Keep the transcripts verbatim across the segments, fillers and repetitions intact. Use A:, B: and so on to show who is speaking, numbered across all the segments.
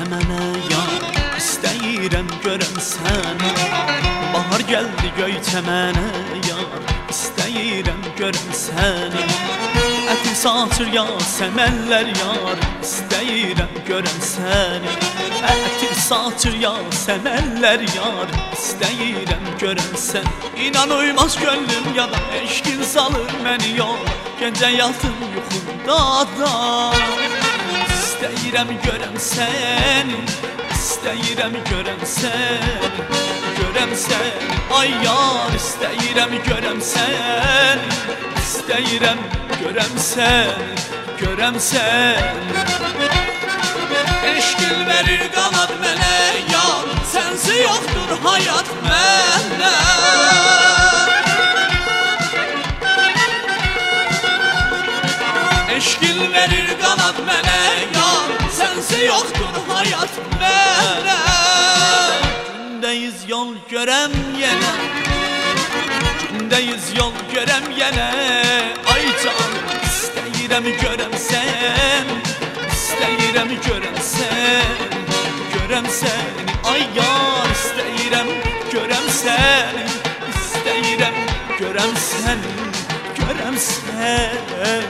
A: mənə yar, istəyirəm görəm səni. Bahar gəldi göyçəmənə yar, istəyirəm görəm səni. Ətir saçır yasəmənlər yar, istəyirəm görəm səni. Ətir saçır yasəmənlər yar, istəyirəm görəm səni. İnan uymaz gönlüm ya da eşkin salır məni yola, gecə yatım yuxumda da. İstəyirəm görəm səni, istəyirəm görəm səni, görəm səni. Ay yar, istəyirəm görəm səni, istəyirəm görəm səni, görəm səni. Eşqin verir qanad mənə yar, sənsi yoxdur hayat mənə. Eşqin verir qanad mənə yar, sənsi yoxdur hayat mənə. Gündeyiz yol görəm yenə, gündeyiz yol görəm yenə. Ay can, istəyirəm görəm sən, istəyirəm görəm sən, görəm səni. Ay yar, istəyirəm görəm səni, istəyirəm görəm səni, görəm səni.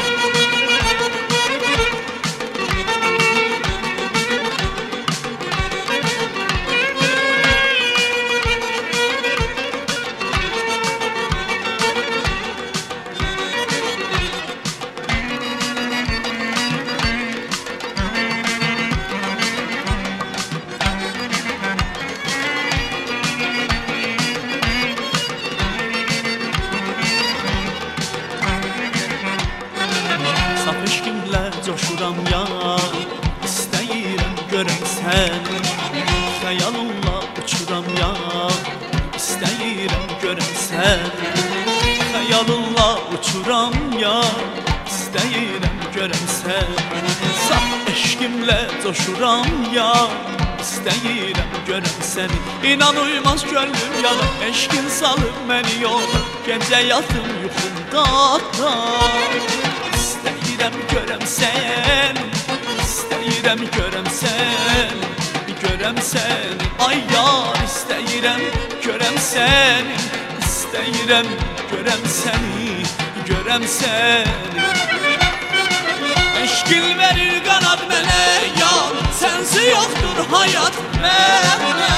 A: Coşuram yar, istəyirəm görəm səni. Xəyalınla uçuram yar, istəyirəm görəm səni. Xəyalınla uçuram yar, istəyirəm görəm səni. Saf eşqimlə coşuram yar, istəyirəm görəm səni. İnan uymaz gönlüm yana, eşqin salıb məni yola, gecə yatım yuxumda da. İstəyirəm görəm səni, istəyirəm görəm səni, görəm səni. Ay yar, istəyirəm görəm səni, istəyirəm görəm səni, görəm səni. Eşqin verir qanad mənə yar, sənsi yoxdur hayat mənə.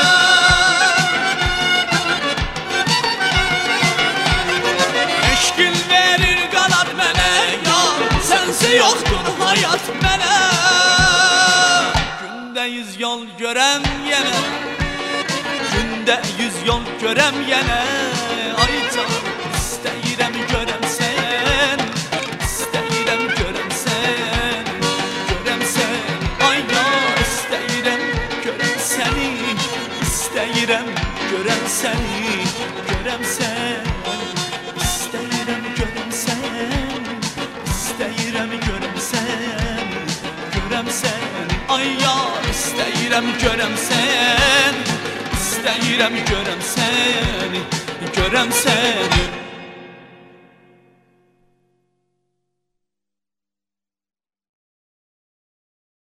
A: Eşqin verir qanad mənə yar, sənsi yoxdur hayat mənə. Gündə yüz yol görəm yenə, gündə yüz yol görəm yenə. Ay can, istəyirəm görəm sən, istəyirəm görəm sən, görəm sən. Ay yar, istəyirəm görəm səni, istəyirəm görəm səni, görəm sən. İstəyirəm görəm sən, istəyirəm görəm səni, görəm səni. Ay yar, istəyirəm görəm sən, istəyirəm görəm səni, görəm səni.